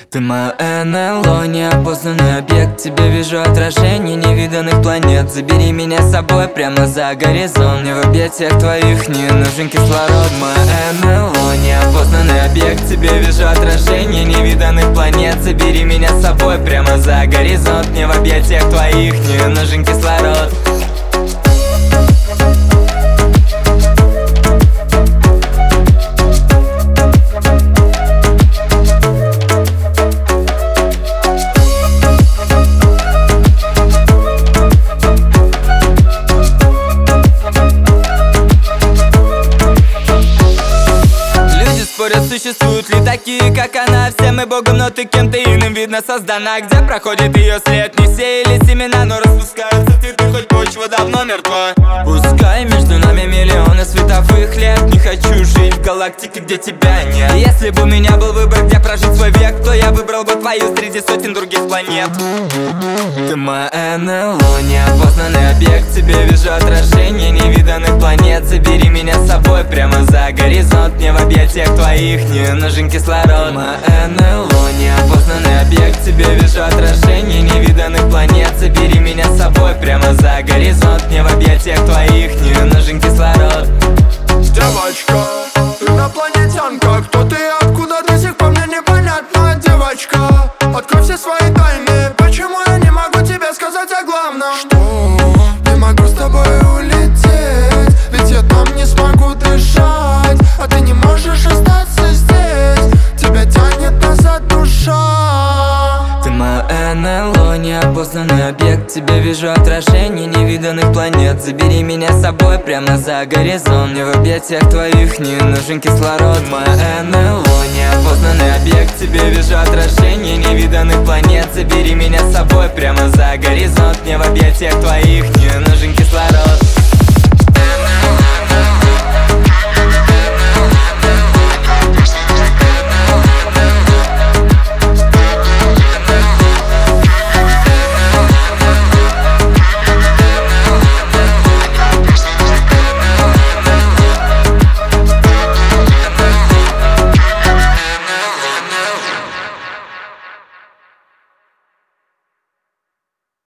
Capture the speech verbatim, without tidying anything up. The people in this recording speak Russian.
Ты мое НЛО, неопознанный объект. В тебе вижу отражение невиданных планет. Забери меня с собой прямо за горизонт. Мне в объятиях твоих не нужен кислород. Мое НЛО, неопознанный объект. В тебе вижу отражение невиданных планет. Забери меня с собой прямо за горизонт. Мне в объятиях твоих не нужен кислород. Спорят, существуют ли такие, как она. Все мы богом, но ты кем-то иным, видно, создана. Где проходит ее след? Не сеяли семена, но распускаются цветы, хоть почва давно мертва. Пускай между нами миллионы световых лет. Не хочу жить в галактике, где тебя нет. Если бы у меня был выбор, где прожить свой век, то я выбрал бы твою среди сотен других планет. Ты мое НЛО, неопознанный объект. В тебе вижу отражение невиданных планет. Забери меня с собой прямо за горизонт. Мне в объятиях твоих не нужен кислород. Мое НЛО, неопознанный объект. В тебе вижу отражение невиданных планет. Забери меня с собой прямо за горизонт. Мне в объятиях твоих не нужен кислород. Девочка, ты инопланетянка. Кто ты и откуда, до сих пор мне непонятно. Девочка, открой все свои тайны. Почему я не могу тебе сказать о главном? Что? Не могу с тобой улететь, ведь я там не смогу дышать. А ты не можешь остаться здесь, тебя тянет назад душа. Ты мое НЛО, неопознанный объект. В тебе вижу отражение невиданных планет. Забери меня с собой прямо за горизонт. Мне в объятиях твоих не нужен кислород. Мое НЛО, неопознанный объект. В тебе вижу отражение невиданных планет. Забери меня с собой прямо за горизонт. Мне в объятиях твоих не нужен кислород.